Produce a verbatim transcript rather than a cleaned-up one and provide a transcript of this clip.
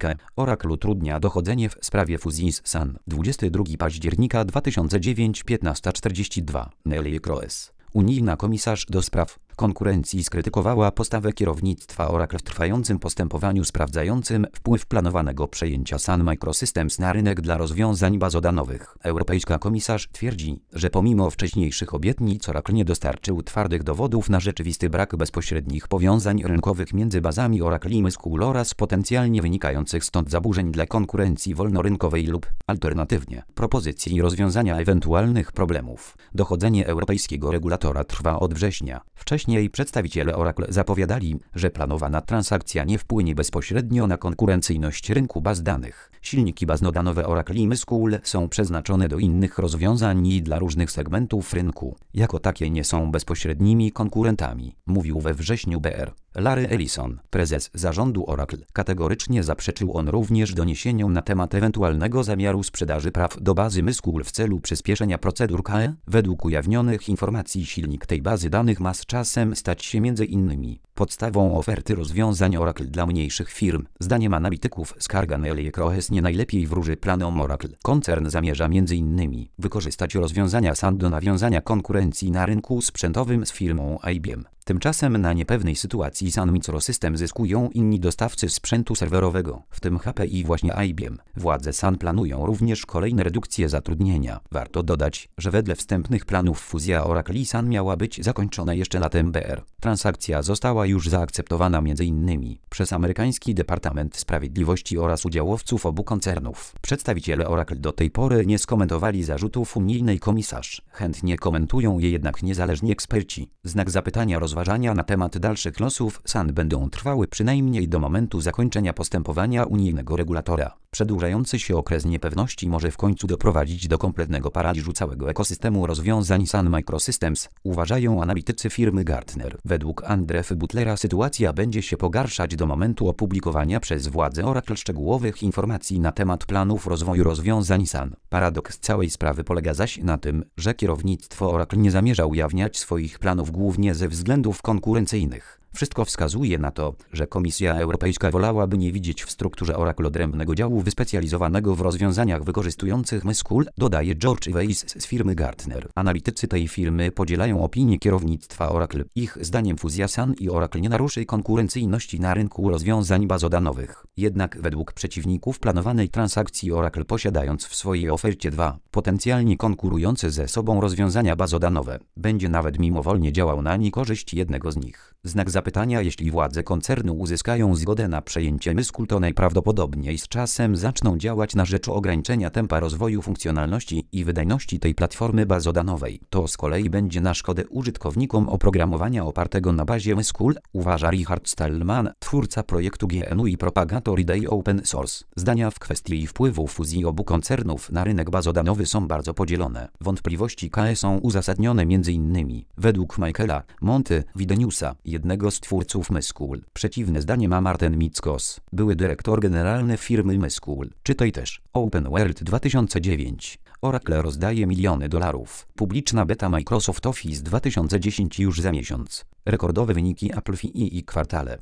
Europejska. Oracle utrudnia dochodzenie w sprawie fuzji z Sun. dwudziestego drugiego października dwa tysiące dziewiątego, piętnasta czterdzieści dwa. Neelie Kroes, unijna komisarz do spraw konkurencji, skrytykowała postawę kierownictwa Oracle w trwającym postępowaniu sprawdzającym wpływ planowanego przejęcia Sun Microsystems na rynek dla rozwiązań bazodanowych. Europejska komisarz twierdzi, że pomimo wcześniejszych obietnic Oracle nie dostarczył twardych dowodów na rzeczywisty brak bezpośrednich powiązań rynkowych między bazami Oracle i MySQL oraz potencjalnie wynikających stąd zaburzeń dla konkurencji wolnorynkowej lub, alternatywnie, propozycji rozwiązania ewentualnych problemów. Dochodzenie europejskiego regulatora trwa od września. Wcześniej Wcześniej przedstawiciele Oracle zapowiadali, że planowana transakcja nie wpłynie bezpośrednio na konkurencyjność rynku baz danych. Silniki bazodanowe Oracle i MySQL są przeznaczone do innych rozwiązań i dla różnych segmentów rynku. Jako takie nie są bezpośrednimi konkurentami, mówił we wrześniu B R Larry Ellison, prezes zarządu Oracle. Kategorycznie zaprzeczył on również doniesieniom na temat ewentualnego zamiaru sprzedaży praw do bazy MySQL w celu przyspieszenia procedur K E. Według ujawnionych informacji silnik tej bazy danych ma z czasem stać się między innymi podstawą oferty rozwiązań Oracle dla mniejszych firm. Zdaniem analityków skarga Neelie Kroes nie najlepiej wróży planom Oracle. Koncern zamierza między innymi wykorzystać rozwiązania Sun do nawiązania konkurencji na rynku sprzętowym z firmą I B M. Tymczasem na niepewnej sytuacji Sun Microsystems zyskują inni dostawcy sprzętu serwerowego, w tym H P i właśnie I B M. Władze Sun planują również kolejne redukcje zatrudnienia. Warto dodać, że wedle wstępnych planów fuzja Oracle i Sun miała być zakończona jeszcze latem B R. Transakcja została już zaakceptowana między innymi przez amerykański Departament Sprawiedliwości oraz udziałowców obu koncernów. Przedstawiciele Oracle do tej pory nie skomentowali zarzutów unijnej komisarz. Chętnie komentują je jednak niezależni eksperci. Znak zapytania rozważania na temat dalszych losów Sun będą trwały przynajmniej do momentu zakończenia postępowania unijnego regulatora. Przedłużający się okres niepewności może w końcu doprowadzić do kompletnego paraliżu całego ekosystemu rozwiązań Sun Microsystems, uważają analitycy firmy Gartner. Według Andrew Butlera sytuacja będzie się pogarszać do momentu opublikowania przez władze Oracle szczegółowych informacji na temat planów rozwoju rozwiązań Sun. Paradoks całej sprawy polega zaś na tym, że kierownictwo Oracle nie zamierza ujawniać swoich planów głównie ze względów konkurencyjnych. Wszystko wskazuje na to, że Komisja Europejska wolałaby nie widzieć w strukturze Oracle odrębnego działu wyspecjalizowanego w rozwiązaniach wykorzystujących MySQL, dodaje George Weiss z firmy Gartner. Analitycy tej firmy podzielają opinię kierownictwa Oracle. Ich zdaniem fuzja Sun i Oracle nie naruszy konkurencyjności na rynku rozwiązań bazodanowych. Jednak według przeciwników planowanej transakcji Oracle, posiadając w swojej ofercie dwa potencjalnie konkurujące ze sobą rozwiązania bazodanowe, będzie nawet mimowolnie działał na niekorzyść jednego z nich. Znak zapytania: jeśli władze koncernu uzyskają zgodę na przejęcie MySQL, to najprawdopodobniej z czasem zaczną działać na rzecz ograniczenia tempa rozwoju funkcjonalności i wydajności tej platformy bazodanowej. To z kolei będzie na szkodę użytkownikom oprogramowania opartego na bazie MySQL, uważa Richard Stallman, twórca projektu G N U i propagator idei open source. Zdania w kwestii wpływu fuzji obu koncernów na rynek bazodanowy są bardzo podzielone. Wątpliwości K E są uzasadnione między innymi według Michaela Monty Wideniusa, jednego z twórców MySQL. Przeciwne zdanie ma Martin Mickos, były dyrektor generalny firmy MySQL. Czytaj też Open World dwa tysiące dziewięć. Oracle rozdaje miliony dolarów. Publiczna beta Microsoft Office dwa tysiące dziesięć już za miesiąc. Rekordowe wyniki Apple w I I kwartale.